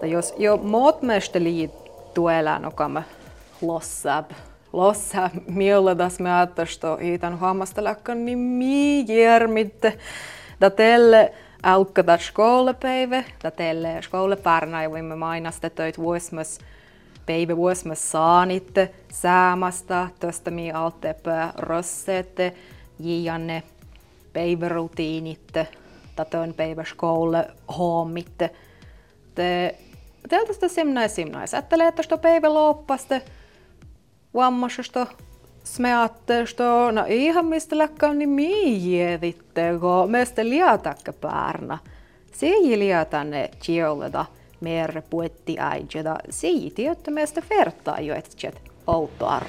Tai jos jo muutmestä liittyy elänokamme lossab mielledas me ajattasta hiitan hammastelakkan niin miijärmitte. Da tälle alkavat skolepäivä, da tälle skolepärnä ja voimme mainastetöit vuosmas saanitte säämasta, tosta mi altepä rosseette, jianne päivärutiinitte, tätön päivä skole hommitte. Teiltästä simnais. Ättelee, että sto päivä loppaste, vammasesta smeatteesta, no ihan mistä läkkään niin miijieditte, kun meistä liatakka päärnä. Siihen liatanne tjolleda merre puetti äijäda, siihen tietty meistä vertaa jo etset outoarra.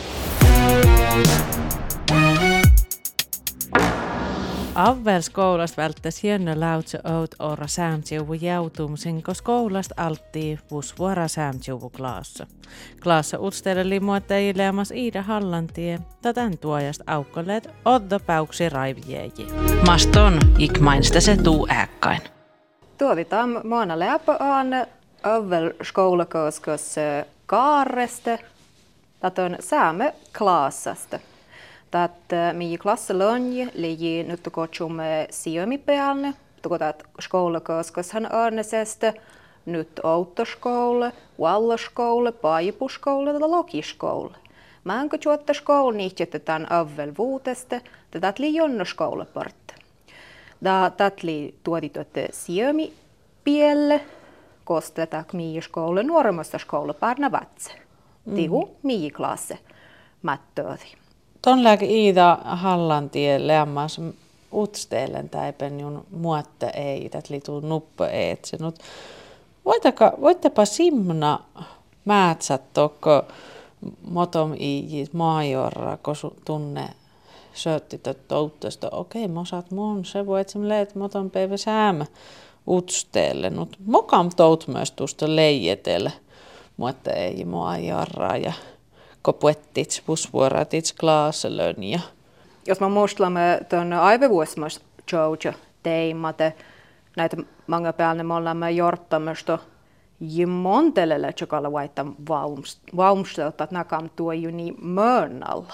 Avvelskoulasta välttäisi hieno lautse oot orra säämtsiuvu jäutumisen, koska koulasta alttii vuosvuora säämtsiuvu klaassa. Klaassa utsteeleli muotteilemas Iida Hallantie, tätän tuojasta aukkoleet Oddo Pauksi raivjeeji. Maston ikmainsta se tuu äkkain. Tuovitaan maana läpään avvelskoulakoskas kaareste, tätön säämme klaassasta. Että minun klassalönji liji nyt kutsumme sijoimipäälne, tukotat skoulakoskushan arnesesta, nyt autoskoule, vallaskoule, paipuskoule ja lokiskoule. Mä enkä juotta skoule nihtjetetään avvelvuutesta, tätä li jonnoskoule partta. Tätä li tuotitoitte sijoimipielle, koska tätä minun skoule nuoremmasta skoule pärnä vatse. Tihu minun klasse mättööti. Ton lääke Iida Hallantie lämmas utsteelen täipen jun muotte ei, tät liituu nuppe eetsenut. Voittapa simna määtsät tokko motom iijit maajorra, kun tunne sööttitöt touttesta. Okei, mosat mun, se voit sem leet motom päivä säämä utsteelenut. Mokam tout myös tuosta leijetellä muotte ei maajorra ja kopuettits, busvuoratits, klaaselön. Jos mä muistamme tuon aivovuosmas Jojo teimate, näitä mange päälne me olemme jorttamasta jimmontelelle tjokalla vaita vaumstelta, että nakam tuo ju niin mönnalla.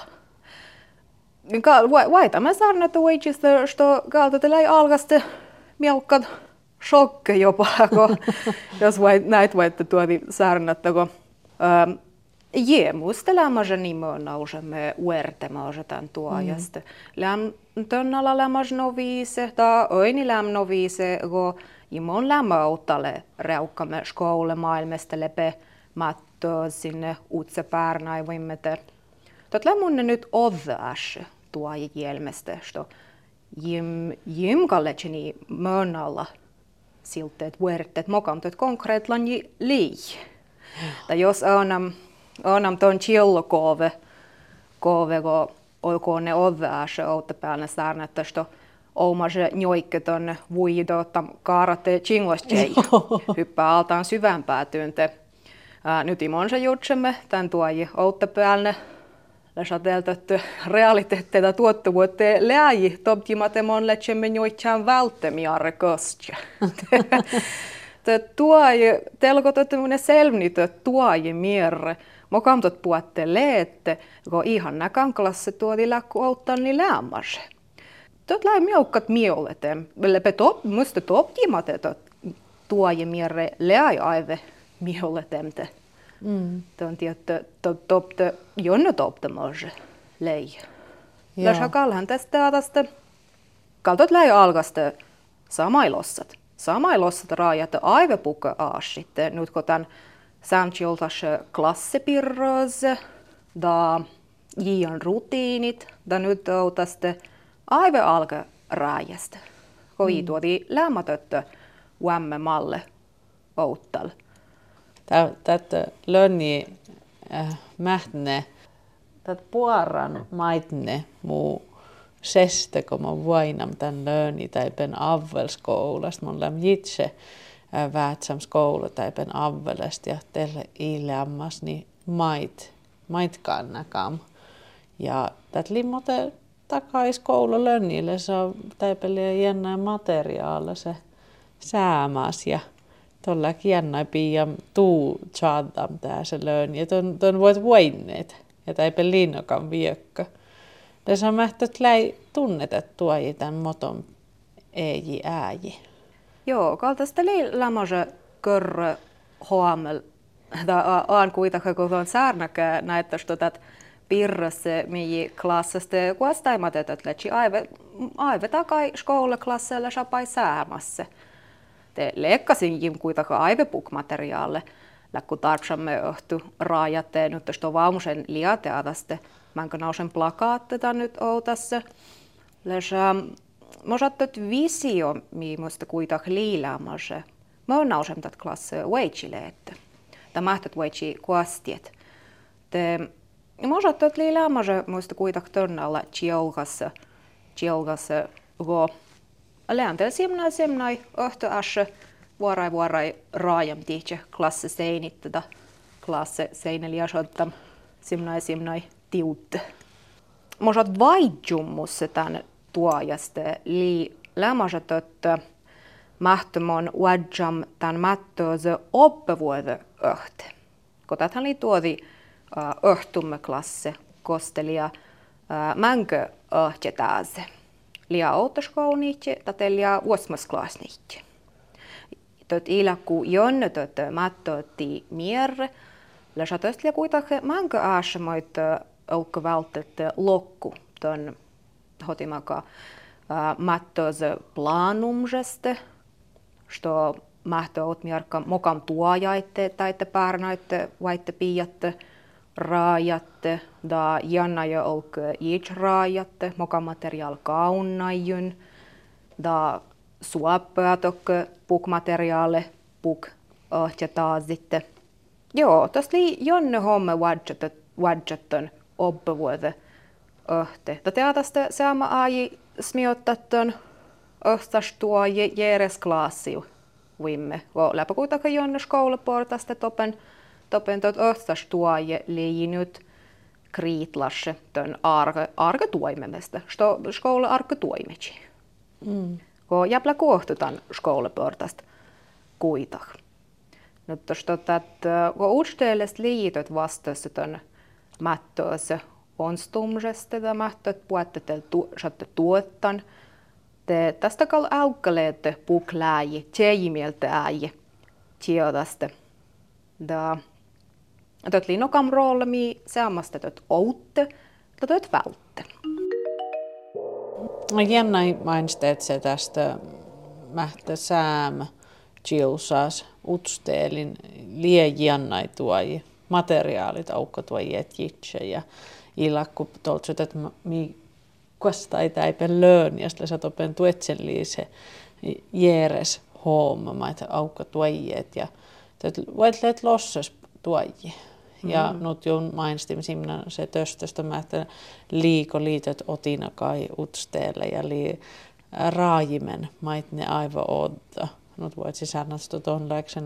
Vaita me saarna tuojista, että kaltatella ei alkaste mielkat shokke jopa, jos näitä vaita tuoti saarnattako. Muistelemme nimenomaan nousemme uertemaansa tämän tuojasta. Lämmönnalla lämmäs noviise, tai oini lämmönoviise, kun imon lämmöautalle reukkamme skoule maailmasta lepe mattoa sinne utse päärnaivoimme. Tot lämmönne nyt oddaas tuoja jelmestä, että jimkalletseni mönnalla silteet uertet mokamtot konkreetlan lii. Tai jos onam tuon chillokove, kun olkoon ne oddaase outa päällä saarnatta, että omase njoikke tuonne vuidottam kaaratte chingostjei, hyppää altaan syvämpää tyynte. Nyt imonsa jutsemme tämän tuoji outa päällä, läsateltätte realiteetteita tuottavuutte lääji, toptimatemon letsemme njoitjaan välttämiarre kostja. Telkotatte minne selvnitä tuoji mierre. Mokamtot puhutte leette, kun ihan näkanklassa tuoti läkku outtaan niin lämmäse. Tot läi miaukkat miolete, musta toptimate tuoji mierre läi aive mioletemte. Tuon tietty topte jonno toptamose lei. Läsä kalhan tästä kaltot läi alkaste samailossat. Samailossat raajat aive puka aasitte, nyt kun tämän sääntioltas klassepirros, da jian rutiinit, da nyt outaste aive alka raajasta. Koi tuoti lämmätöttö uämme malle outtal. Tätä lönni mähtne, tätä puoran maitne muu seste, kun mä vainam tämän lönni täipen avvelskoulasta. Mun läm jitse väätsam skoulu täipen avvelesta ja teille ilämmas niin mait kannakam. Ja tätä limmote takais koulu lönnille, se on täipeliä jännää materiaalia se säämäs ja Tuolla kiennai pian tuu tjaadam tässä löön. Ja ton voit voineet. Ja taipel liinnokan viekka. Tässä on mähtöt läi tunnetettua tämän moton ei ääji. Joo, kaltaista lämmöse körrö huomel. On kuitenkin, kun on saarnakä näyttäisi että pirrassa mihin klassista kuostaimat, että lähtsi aive takai skoulaklasseilla sapai säämässä. Te leikkasinkin kuitenkin aivepukmateriaalle, kun tarvitsamme ohtu raajatteen, nyt tuosta vaunusen liateatasta. Mä enkä nausen plakaatteita nyt outassa. Mä saattat visio, millaista kuitenkin liiläämässä. Mä oon nausen tätä klassia weitsille, että tämä mahtat weitsi kuastiet. Mä saattat liiläämässä, muista kuitenkin tonnalla tjolkassa, kun lääntel semnai ohto ashe vuorai raajam tihtsä klasse seinittada klasse seineli ja sottam semnai tiutte. Mä saat vaidjummussa tän tuojasta lämmäset, että mahtomon uadjam tän mättööse oppevuode öhte. Kun tähän oli tuodi öhtumme klasse kostelia mänkö öhtjetääse. Lia autoskouniitse, tatelia vuosmasklaasniitse. Tot ilakku jonnetot mättöötti mierre, läsatostlia kuitenkin mänkö aasemoit aukko välttet lokku ton hotimaka mättööse planumseste, sto mähtööt mierkka mokam tuojaitte taitte pärnaitte vaitte piiatte raajatte, da janna jo ook iets raajatte, moka materiaal kaunnaijun, da suoppeat ook pukmateriaale, puk öhtjataasitte. Joo, tosta li jonne homme wadjatten oppevuode öhte. Da teatasta saama aaji smiottaton öhtas tuo jeres klaasiu vimme. Läpä kuitenkin jonne skoulaportasta topen tot öhtas tuoje liiji nyt kriitlasse tön arke tuimemesta. Skoula arke tuimechi. Ko jäplä kohtutan skoulaportasta kuitah. Nyt tosta kun uudsteelest liitot vastassa tön mättööse onstumsesta ja mättöt puettetel satte tuottan. Te tästä kal aukkaleette puklääji, tjejimieltä ääji, tjodasta. Da tot linokam roolemi seamasta tot outte, tot vältte. Jännä mainitset se tästä mähtä sääm chilsas utsteelin liejännä tuoi materiaalit aukko tuoi etjitse ja ilakku toltsut että mi kostai täipen löön ja sitten sä topen tuetsellii se jeres homma että aukko tuoijet ja voit leet lossas tuoji. Ja nyt jo mainitsin siinä se töstöstä, että liitot otina kai utsteelle ja raajimen mait ne aivan odda. Nyt voit sisännästä tuon läksen,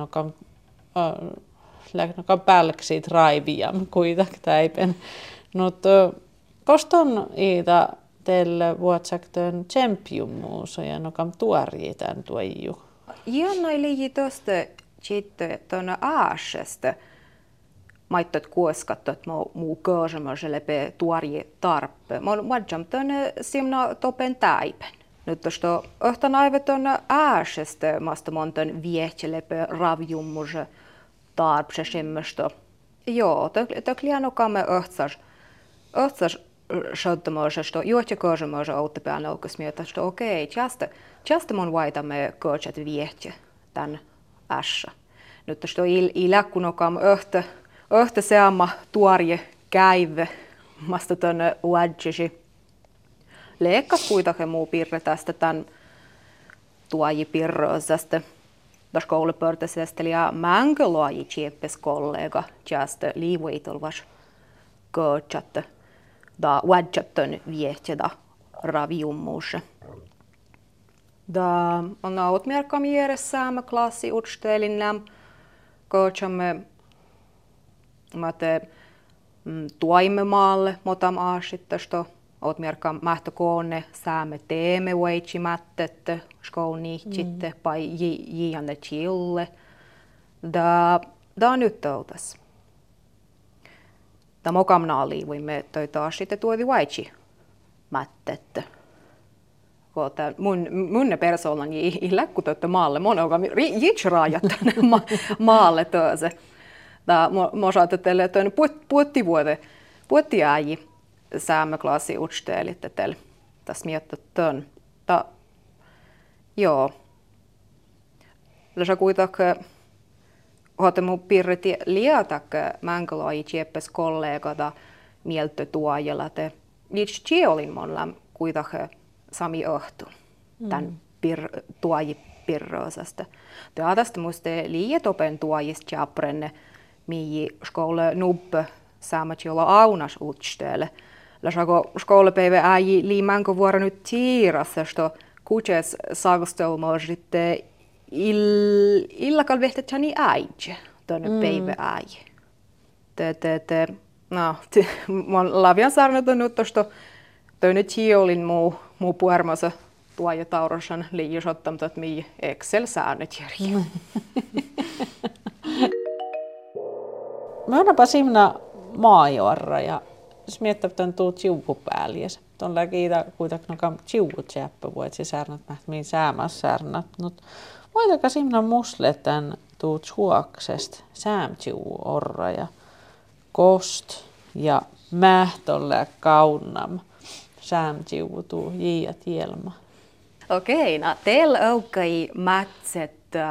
joka pälksit raiviam kuitenkin täipen. Nyt koston iitä teille vuotsaktöön tsempjummuuso ja nokam tuorii tämän tuoju. Jonnai liiji tosta sitten tuonne aasesta. Maittot kuoskattot muu köösemäiselle pe tuori tarppe. Mä oon tuonne simna topen täipen. Nyt tuosta ohtan aivan tuonne aasesta maasta monton viehtselle pe ravjummuse tarpse semmoista. Joo, töklianokamme öhtsas sköttömöisestä, juotja köösemäisä outtepään aukkas mieltä, että okei, tästä mun vaitamme kööset viehtsä tän ässä. Nyt tuosta iläkkunokam öhtä seamma tuorje käive masta tuonne uadjisi. Leikkas kuitenkin muu pirre tästä tän tuoji pirroisesta. Tässä koulupörtäisestä ja mänkölaaji tjeppes kollega tästä liivuitolvas köötsätte. Da uadjatten viehtsä da ravjummuuse. Da on aut merkam järjessäämme klassi utstelin läm köötsämme tuoimme maalle, motam aasittasto, oot merkam mähtökoone, säämme teemme weitsi mättette, skouniitsitte, pai jianne chille, Da nyt outas. Da mokamnaali voimme toi taas sitten tuovi vaitsi mättette. Koota mun persoonan ei läkkutötte maalle, mon onka jitsraajat tänne maalle toise. Da mo saatteelle että puotti ääji säämeklassi utsteelit etel. Tas miettetön. Da joo. Läsä kuitenkin Hoite mun pirreti liatak mänkalai tjeppes kollegata mieltä tuojalla te liitsi olin monla kuitenkin sami ohtu tän tuoji pirroosasta. Te adasta musta liietopen tuojist japrenne mii skole nubbe saamat jolla aunas utsteelle. Läsako skolepäivä äi liimänko vuoro nyt tiirassa, sto kutses saagostelmoositte illakal vehtetsani äidje, tuonne päivä äijä. Mä lavian saarnata nyt tuosta tuonne tiolin muu puhermassa tuoja taurosan liiosottam tuot mii Excel-säännöt järjää. Mä oonpa simna maajuorra ja jos miettii tämän tuu tiukupäälies. Tuon läkiitä kuitenkin nokan tiukut jäppä voit se särnät mihin säämässä särnät. Voitaka simna musle tämän tuu tjuoksest säämtiuu orra ja kost ja mähtolle kaunam säämtiuu tuu jiia tielma. Okei, no teillä aukai mätset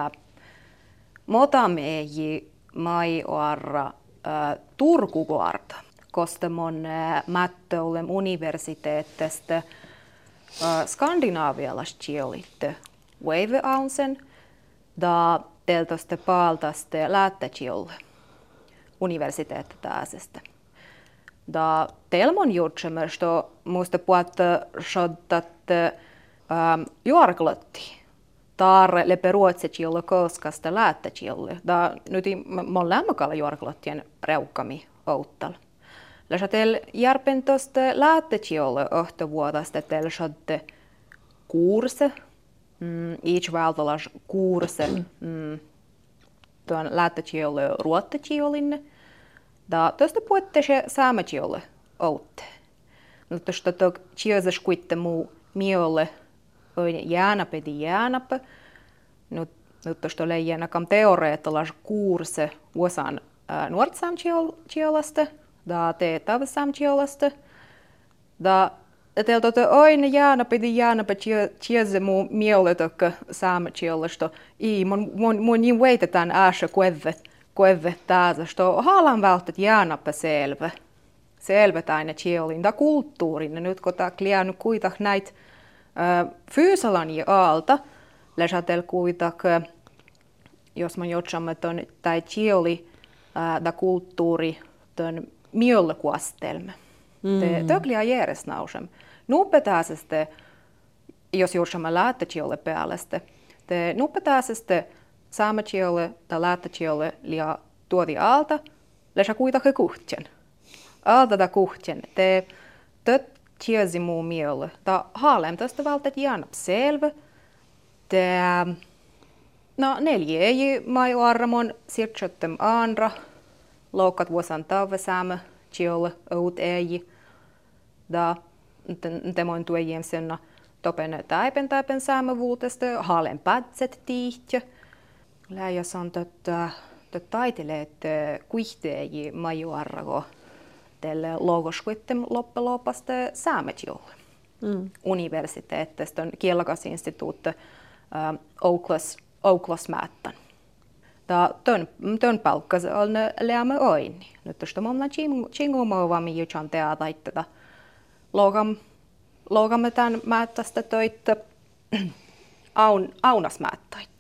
motameji maajuorra Turkukuarta. Koska mun mättöulem universiteettesta skandinaavialasta kielitte Wave-aunsen da teltoste paaltaste lättäkiolle universiteettääsestä. Da telmon jutsemösto muista puhuta shoddat juorklotti taarre lepe ruotsikiolle koskasta lättäkiolle. Da nyt mon lämmäkalla juorklottien reukkami outtalla. Läsatel järpentosta lähtetiolle ohtovuodasta tel shodde kuurse, each valtalas kuurse, tuon lähtetiolle ruottetiolinne, da tosta puhutte se saametiolle outte. No tosta tog tioses kuitte muu miolle oin jäänapedi jäänapä, no tosta leijänakam teoreettalas kuurse osan nuortsaamtiolasta, da te tavsamtiolasta, da teiltä oin jäänapä tiese muu mieletokka saametiolasta, mun niin weitetään äässä kueve täällä, sto haalan vältät jäänapä selvä aina tiolin, da kulttuurin, nyt kun tää kliännyt kuitenkin näitä fyysalani aalta, läsatel kuitenkin, jos mä jotsamme ton tai tioli, da kulttuuri, ton mjölkuastelma. Tögliä järjesnausem. Nuppetääseste, jos jossamme lähtetiolle pääläste, te nuppetääseste saametiolle tai lähtetiolle lia tuodi alta, lesä kuitenkin kuhtjen. Alta da kuhtjen. Te töt tiesi muu mjölle. Ta haalem tästä valtet jäänap selvä. Te neljä ei mai armon sirtjöttem andra. Loukat vuosan tavvesäämä, tiolle, oud ei. Da, temoin tuojien senna topen täipen säämä vuutesta, halen pätset tiihtjö. Läjäs on taiteleet kuihteeji majuarrago tälle logoskuittem loppelopasta säämetjolle. Universiteettesta on kielakasinstituutti Ouklas Määttän. Tön palkkas on lämmö oini. Nyt tuosta momna chingumovaa mi juchan teataitteta. Logamme tämän määttästä töitä aunas määttäitte.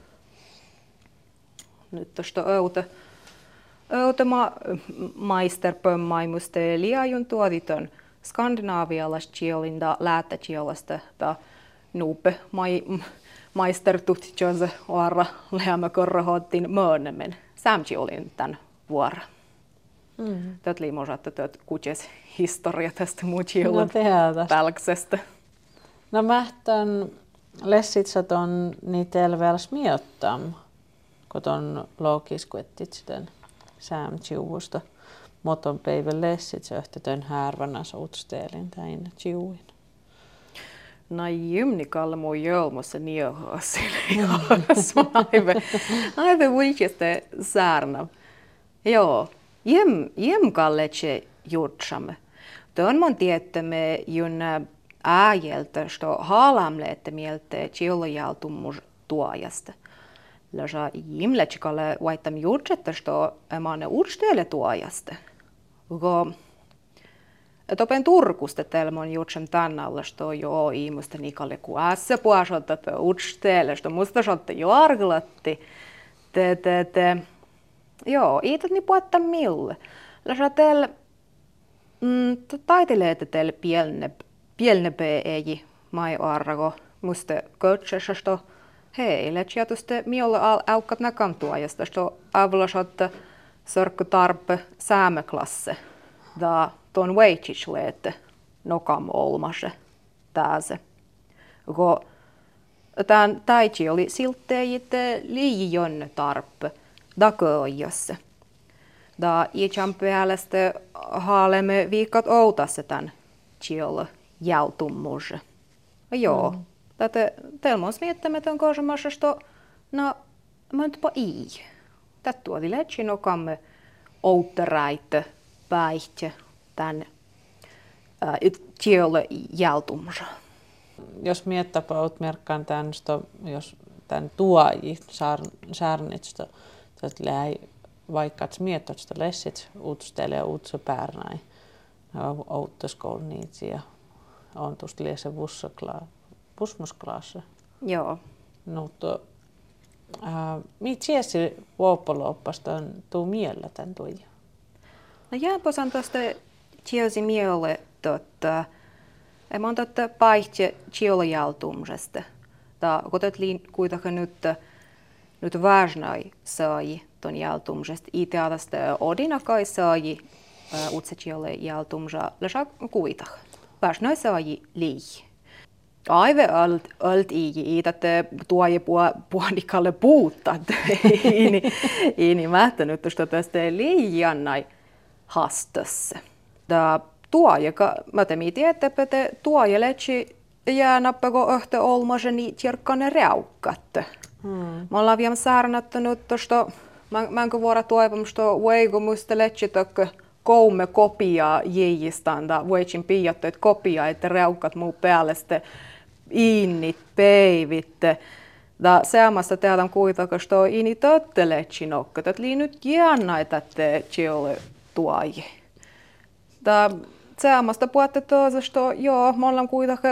Nyt tuosta outa maisterpömmaimuste liajun tuoditon skandinaavialasta kielinda lähtäkielasta ta nuupe maistertutkijose oara lämmö korrohottiin möönnemmen. Sämki olin tämän vuoro. Tätä liimosatta työt kutjes historia tästä muu kielun pälksestä. No mähtön lessitsat on niitä elveäls miottam. kun on logiskuettit sitten säämtsiuvusta. Moton päivän lessit se yhtä härvänä suutsteelin täin tsiuin. No jymnikalle mun jölmossa niohaasille. Aivan vuikeste saarna. Joo, jemkalle se jutsamme. Tuon mon tiettämme junna ääjeltä, sto haalamleette mieltä tjollojaltummus tuojasta. Läsa jimletsikalle vaittam jutsetta, sto emane ursteelle tuojasta. Topen Turkusta telmon jutsem tännalla, sto joo iimusta nikalle kuassa puasolta ursteelle, sto musta sotte jorglatti. Joo, iitat ni puetta mille. Läsa tel taiteleete tel pielne ei mai arrago musta coachessa sto heille tietysti miolle aukkat nakam tuojasta sto avlasotta sorkku tarpe säämeklasse da ton weichleete nokam olmase tääse. Go tän taitsi oli siltteejit liijon tarpe dakoijassa. Da iäjän päälästä haalemme viikot outasse tän tjiolle jältummuse. Joo, tätä telmons miettimme ton kosemassa, sto no mõntpa ii. Tät tuoli letsi nokamme outeräite päihte tän tjiolle jältummuse. Jos miettäpä oot merkkaan tän, jos tän tuoji saarnitsta, että läi vaikka miettot sitä lessit uutstelee ja uutse päärnäin. Outtoskoulu niitä ja on tuosta liese busmusklaassa. Joo. Mutta mitä siesi vuopoloppasta on tuu miellä tän tuija? No jääposan tuosta tiosi mielle mä oon totta paitsi tjoljaltumsesta. Kun kuitenkin nyt važnai sai ton jaltumsesta. Iteadasta odinakai sai utse tjolle jaltumsa lesa kuitah. Važnai sai lii. Aive alt iitätte tuoje puolikalle puuttat. Ini mähtänyt tästä liiannai hastassa. Tuojeka, mä temitin, että tuoje letsi jäänäppäkö öhtä olmaseni tjerkkane reukkatte. Mä ollaan vielä saarnattanut tuosta, mä enkä vuora toivomista voiko muista letsitökkö koume kopiaa jiijistään, tai voisin piiattu, että kopiaa, että reukkat muu päälle sitten innit, peivitte. Da seamasta tehdään kuitenkin, että ini tötte letsinokka, että lii nyt jäännaita, että tjolle tuoji. Da seamasta puhutte toisesta, joo, mä ollaan kuitenkin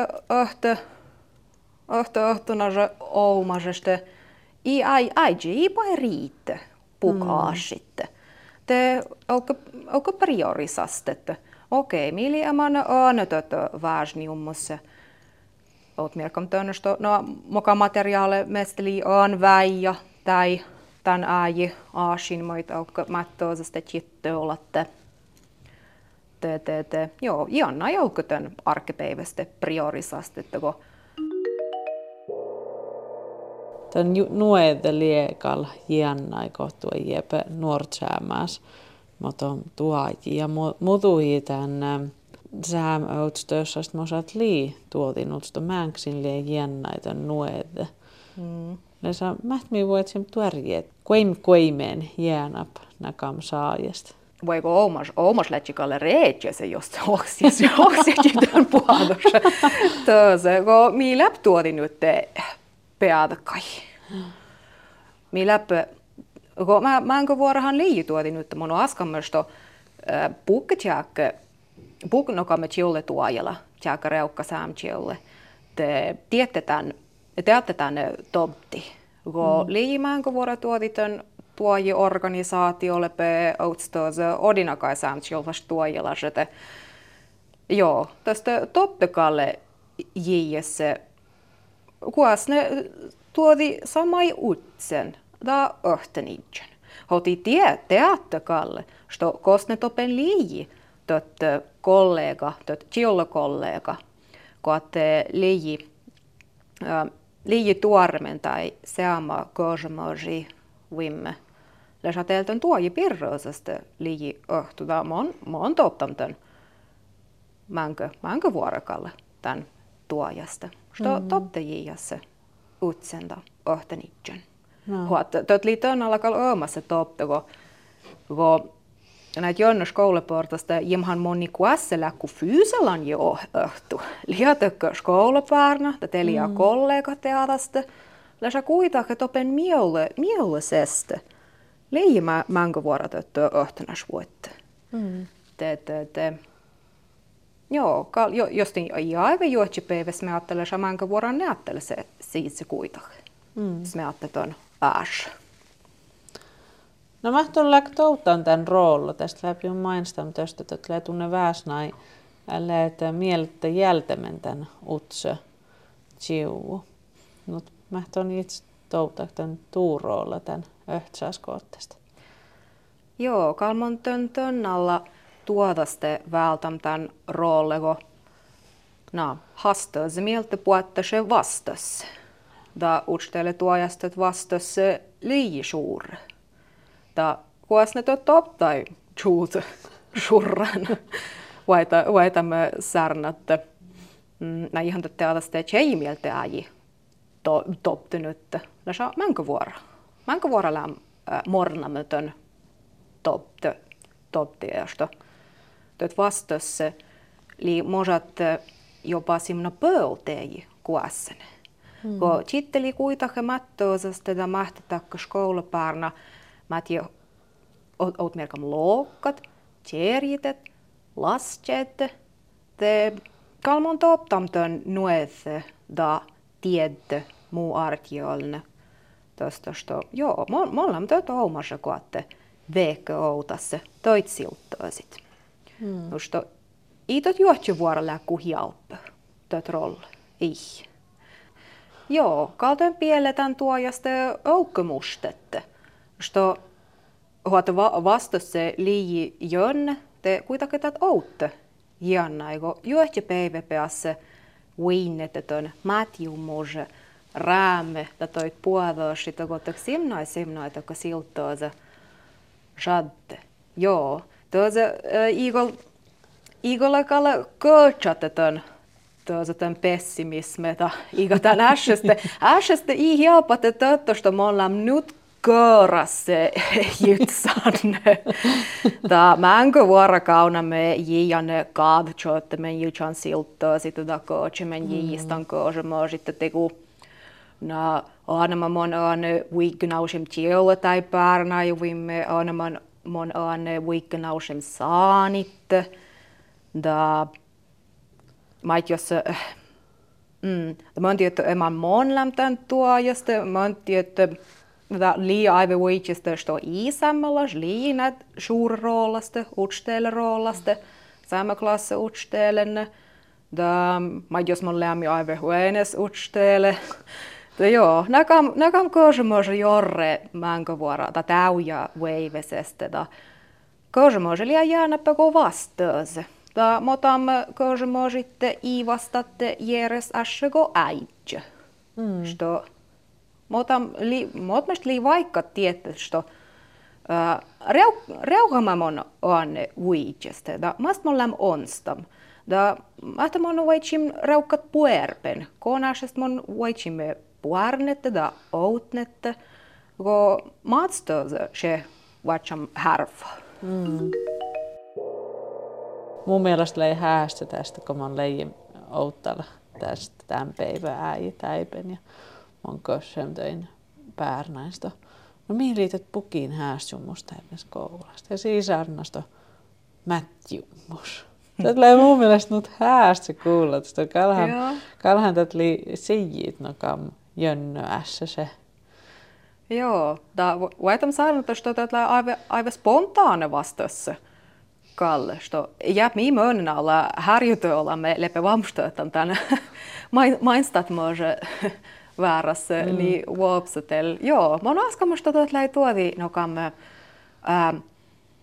öhtönä oumasesta. Ei riitte pukaasitte. Te onko priorisastette. Okei, mili emana aanetot vaasniummossa. Oot merkam tönnestä, no moka materiaale mesteli on väijä tai tän ääji aasin moita onko mattoosasta chitte olatte. Joo, ianna joukko tän arkepäivästä priorisastette, kun Tän nuede liekal jännai kohtua jepä nuortsäämäs. Mutta tuoji ja mutuhi tän säämöutstössä, mä saat lii tuotinut sitä mänksin lie jännai tän nuede. Lesa mähtmi voitsim tuärjeet koimeen jäänäp nakam saajasta. Voiko oumas lätsikalle reetsä, jos se oksisi tämän puolesta. Toise, kun mi läp tuotin nyt peadakai. Mi läp, kun mä enkä vuorohan lii tuotin nyt mun askammasta pukketjääkkä, pukknokamme tjolle tuojalla, tjääkkä reukka säämtjolle. Te teattetään topti. Kun lii mä enkä vuoro tuotitan tuoji organisaatiolle pe outstos odinakai säämtjolvas tuojalla. Joo, tästä toppekalle jiesse, kuas ne tuodi samai utsen, da öhtenitsen. Hoti teattekalle, sto kosne topen lii, tot kollega, tot tjollokollega, kun te lii tuormen tai seama kožamoži vimme. Läsä teiltön tuoji pirroisesta liiji öhtuda. Mä oon toptam tän mänkö vuorokalle tän tuojasta. Sto topte jiiassa utsenda öhtenitjen. Tot liitön alakal öömässä topte, kun näitä jönne skoleportasta jimhan moni kuässelä, kun fyysalan jo öhtu. Liatökkö skoleparna, tätä liian kollega teatasta. Läsä kuitenkin topen mielesesti. Liian mänkö vuorotöttöä öhtänäs vuotta. Joo, jos ei aivan juotsipäivässä me ajattelen, että mänkö vuoron ne ajattelen se siitä se kuitenkin. Me ajattelen ääs. No mä tuolla toutan tämän roollo. Tästä läpi on mainostam tästä, että tulee tunne väsnai. Että mielettä jältämen tämän utse tjiu. Mutta mä tuon itse toutan tämän tuuroolla tämän öhtsäskootteesta. Joo, kalmon tön alla tuodaste vältam tämän roollego. Hastaa se mieltä puhutte se vastas. Da utstele tuojasta vastas liian suuri. Da kuas ne tot tai tjuut surran. Vaita me särnätte. Nä ihan teadaste tjei mieltä äji toptunut. Läsä mänkö vuora läm mornamötön toptiasta. Tot vastas li mosat jopa simna pöyteji kuassene. Kun chitteli kuitenkin mattoosasta ja mahtatakka skoulaparna, matti oot merkam lookkat, tjerjitet, lasket, te kalmon toptamtön nuethe da tiedde muu artiolne. Tästä joo, mollam töt oomassa kuatte veekö outasse toit siltoisit. Nusto itot juotsuvuorolla kuhjalpö, töt rolle, ei. Joo, kalten pieletän tuojasta oukkomustette. Sto huote vastasse liiji jönne, te kuitenkin tät outte jännä, eikö juotsupäivä päässe viinnetetön mätjumuse, räämme, ja toit puodosi, kun te simnoi, joka siltoise jadde. Joo, tuossa igolla kalle kötsätetön tämän pessimismeta. Iga tämän äskestä ei helpate töttöstä, me ollaan nyt köörässä jutsanne. Mänkö vuorokauna me jianne kaadtsoitte, me jutsan siltoa, sitten kootse, me jistan kootse, me sitten tegu. Aina mon aane viikkonausem tiellä tai päärnä, ja viime aina mon aane viikkonausem saanitte. Mä jos mä oon tietty emän mon lämtän tuojasta, mä oon tietty liian aivan viikkoista sto isämmälas, liian suurroolasta, utsteeleroolasta, sammaklasse utsteelenne. Mä jos mon lämmin aivan huenes utsteele. Joo, näkam koosmoja jorre mänkövuora, ta täyjä veivesestä. Koosmoja liian jäänäpä kuin vastaus. Motam koosmojitte iivastatte järjes ässäko äitjä. Motam lii vaikka tietää, että reuhamamon on viitjestä. Mast mon läm onstam. Mahta mon vaitsim reukkat puerpen. Koonasest mon vaitimme puarnette da outnette. Go maatstose se vaitsam härfa. Mun mielestä lei häästä tästä, kun mä leijin outtalla tästä tämän päivän äitäipen ja mä oon kössem töin päärnäistä. No mihin liität pukiin häästjummusta edes koulasta ja siisarnasta mättjummus. Tätä tulee mun mielestä nyt häästä kuulla, että kalhan tätä siijit nokam jönnöässä se. Joo, voitam sanoa, että tätä aivan spontaane vastassa. Kalle, što jää mi mönnen alla härjutöllä me lepe vamstötan tänne mainstat može väärässä niin vuopsatel. Joo, mä oon askamasta läi tuovi nokamme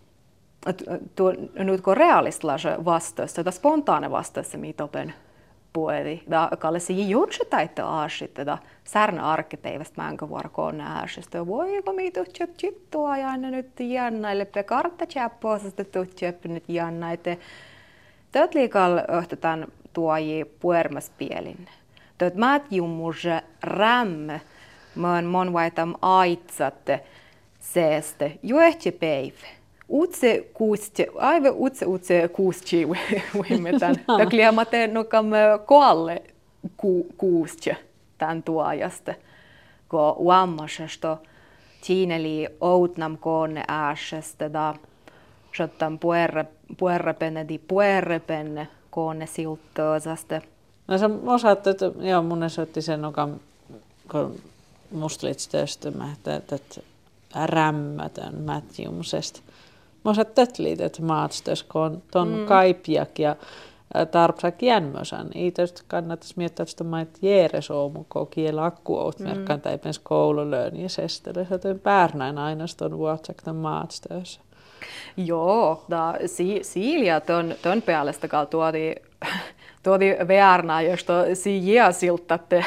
nyt kun realistilla vastassa, tai spontaane vastassa mi topen puedi. Da kallesi jutsa taita aasitte da särnä arkepäivästä mänkä vuorokoon ääsistä. Voiko mi tuttua ja aina nyt jannaille pe kartta chappoosasta tutjeppi nyt jannaite. Töt liikal öhtetän tuoji puermaspielin. Töt maat jummus rämme mon vaitam aitsatte seeste juehti päivä. Utse kuusti, aivan utse kuusti uimetan. Taklia mä teen nokam koalle kuusti tän tuojasta. Ko uammasesta tiineli outnam koonne ääsestä da shottam puerrepenne di puerrepenne koonne silttoosasta. No sä osaat, että joo, mun otti sen nokam, kun musta liitsi töstymä, että rämmätön mätjumsesta. Mä osaat tötliitä, että maatstös, kun on ton kaipjak ja tarpsak jännmösän. Ei tietysti kannattaisi miettiä, että mä et jeeresoomu, kun kielä akkuoutmerkkaan tai pens koululöön ja sestele. Joten päärnäin ainoastaan vuotsak tämän maatstössä. Joo, siilja ton päällistä kal tuoti väärnää, josta siijää siltatte.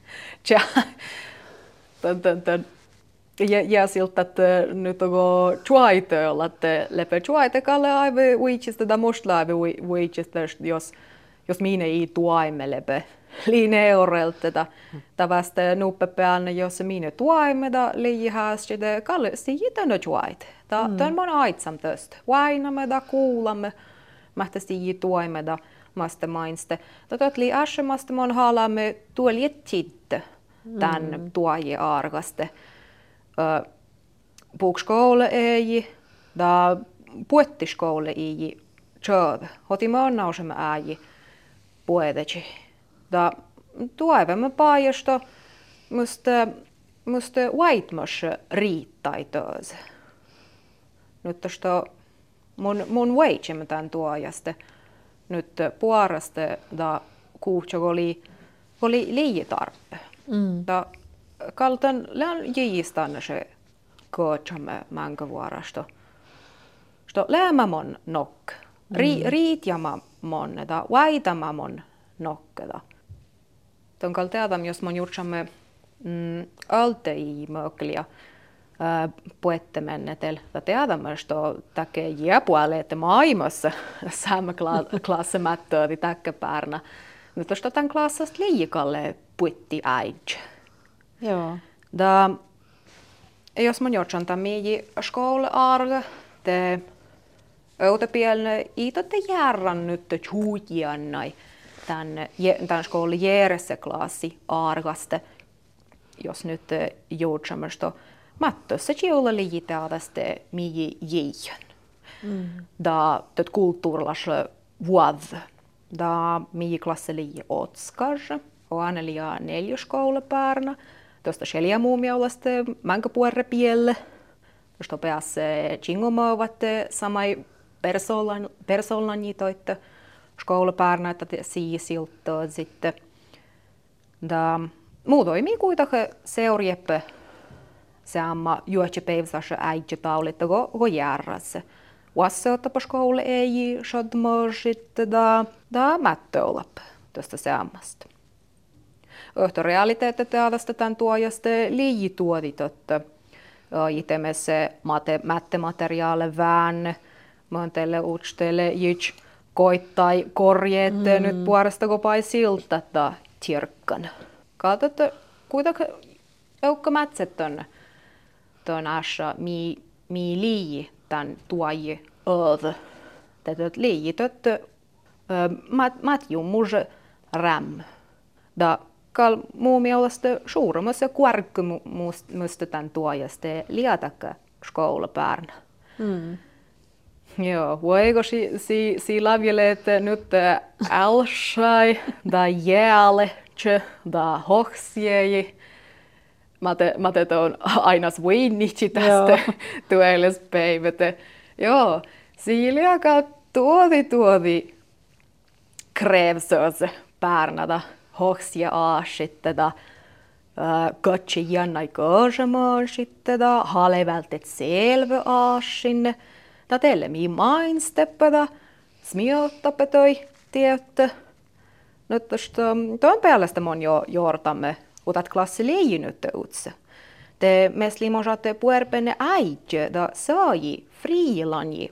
Ja siltä, että nyt onko chuaitoilla, että lepä chuaitekalle aivan uitsista tai musta aivan uitsista, jos minä ei tuaimme lepä liine eurelta. Tavasta nuppe päältä, jos minä tuaimme da liihästi, da kalle siitänä chuaite. Tämä on aitsam tästä. Vainamme da kuulamme, mähtä siit tuaimme da masta mainste. Tätä liiäsemasta mon haalamme tuoljettitte tän tuaji argaste. Puukskoule ei, da puettiskoule ei tjöve. Hotimme on nausemme äi pueteci. Da tuaivamme paajasta, musta vaitmas riittai tööse. Nyt tästä mun veitsemme tän tuojasta. Nyt puolesta da kuuhtsok oli liitarpe. Da kaltan län jiistanne se kootsamme mänkävuorosta. Sto läämämon nokk. Riitjamamon da vaitamamon nokkeda. Ton kalteatam jos mon jurtsamme altei mökliä puettemennetel. Da teadamme sto täke jääpuolelle, että maailmassa saamme klasse mättööti täkkäpäärnä. Mutta sto tän klassasta liikalle puetti äidj. Joo. Da jos man gjort sånt med skolarga te öytäpielne itotte järran nyt tjuutjannai tän skolan järjessä klassi argaste jos nyt gjort samasta mattossa tjuulla liitaadaste mii jian. Da det kulturlas vuod da mii klasse lii otskar och Annelia neljöskoulapäärnä. Tuosta Shelia muumiaulasta mänkä puerrepielle. Tuosta päässä chingomavat samai persoonanjitoitte skoulapäärnä, että siisiltoa sitten. Da muu toimii kuitenkin seurieppe samma juotsepäivässä äidjätaulitta go järrässä. Vassa ottapa skoule ei shodmorsit da mättöolap tuosta sammasta. Ohto realiteetti teadasta tämän tuojasta liituodit, että itemessä mättemateriaale vään, monteille uutsteille jyts koittai korjeet nyt puolesta kopai siltä että tirkkan. Katsot, kuitenkin eukka mätset ton asha mi lii tämän tuoji öv. Tätä liit, että matjummus räm. Da kal muu mielestä suuremmassa kuorkkumusta tämän tuojasta liatakka skoulapäärnä. Joo, voiko si lavjelle, että nyt älsai, da jääle, da hoksieji. Mä on aina svinnitsi tästä tuelespäivät. Joo, siiliakaa tuodi krävsös päärnätä. Hoxia aasitteda, katsi jannai kaasamaansittada, halevältet selvä aasinne, ta teille mii mainsteppeda, smiottapetoi tiettä, Nyt tuon päällä mon jo jortamme, utat klassi liijinyt utse. Te mesli mosaatte puerpenne äitje da saaji friilanji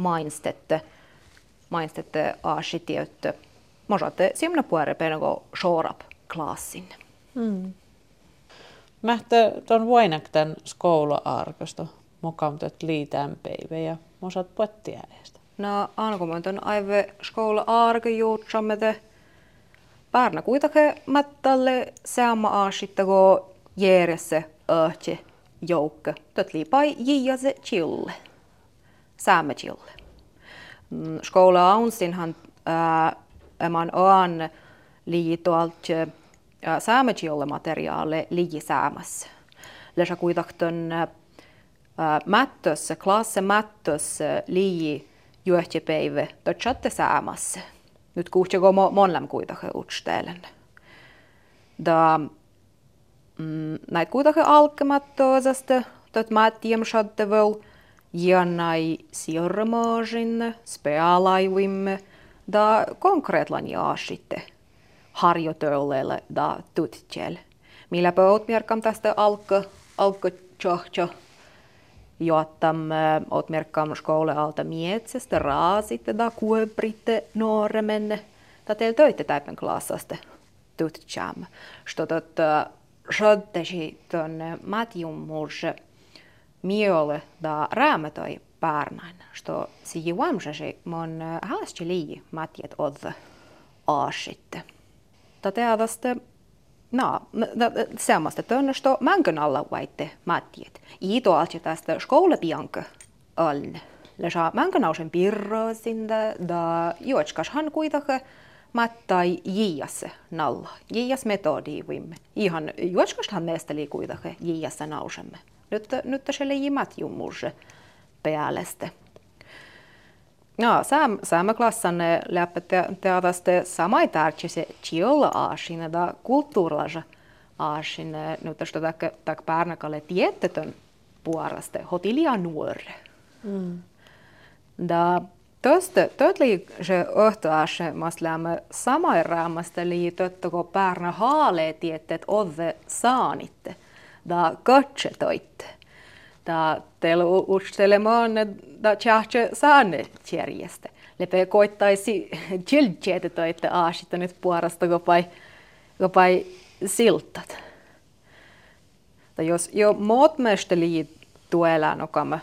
mainstette aasitiötte. Mosaatte simna puerpenne go shorap klassin. Mähtä tuon vuoinakten skoula-arkosta mukaan liitään päivä ja mosaat puettia edestä. No, ankomaan tuon aive skoula-arko juutsamme te. Pärnä kuitenkin mättälle saama aasittako järjessä öhtje joukko. Tot liipai jiiase chille. Saamme chille. Skoula aunsinhan man on liitoaltje saamme chille materiaale liigi saamassa. Lesä kuitenkin mättössä, klasse mättössä liigi juohtjepäivä totsatte saamassa. Nyt kuuhtjako monlam kuitenkin utstelen. Näitä kuitenkin alkemattoisesta, että mä tiedän, väl ja näin sirmaasin, spealaivimme, da konkreetlan jaasitte harjoittelulle da tutkiel. Millä pöydät merkam tästä alkotjohtjo, jotta oot merkam skoulaalta mietsestä raasitte da kuopritte nuoremenne, da teillä töitte täypen klassasta tutkiam. Stotot Sköttesi tuonne matjummus miole da raamatoi pärnän, što si juamsasi mon haasti lii matjet odde aasitte. Tästä semmoista tuonne, što mänkön alla vaitte matjet. Iito alti tästä skoulapianka alne. Lesa mänkön ausen pirrosinda da juotskashan kuitenkin mattai jiiassa nalla. Jiias metodi vimme. Ihan juotskastahan meistä liikuitakin jiiassa nausemme. Nyt se leiji matjummuus päälleste. No, saamme klassan läpi tästä samai tärkeä tiolla aasina da kulttuurilla aasina. Nyt tästä tak pärnäkalle tietetön puolesta hotilia nuore. Da Tuosta se ohtoashe maslaamme samai raamasta liitottako pärnä haalee tietteet odde saanitte, da katsetoitte. Da teillä ustelemaan da tjahče saane tjärjestä. Lepee koittaisi tjiltjeete toitte aasitta nyt puolesta kopai siltat. Da jos jo muut meistä liittuelään okamme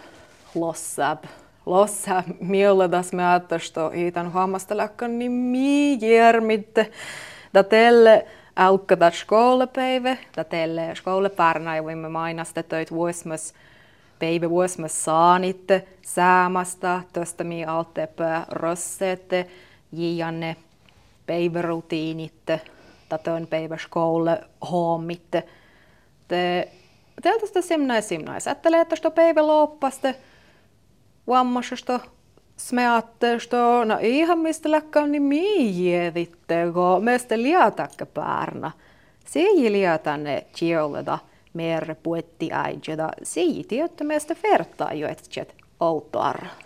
Lossa miellädas me ajattasta hiitan hammastelakkan nimi järmitte. Da teille alkavat skolepäivä, da teille skolepärnä voimme mainasta töit vuosmas saanitte saamasta, tosta mi altepä rossette, jianne päivärutiinitte, da tön päivä skole hommitte. Teiltästä simnais. Ajattelee, että sto päivä loppaste, vammasesta smeatteesta, no ihan mistä läkkään niin miijieditte, kun meistä liatakka päärnä. Siihen liatanne tjolleda merre puetti äidjeda, siihen tietty meistä vertaa jo, että outoarra.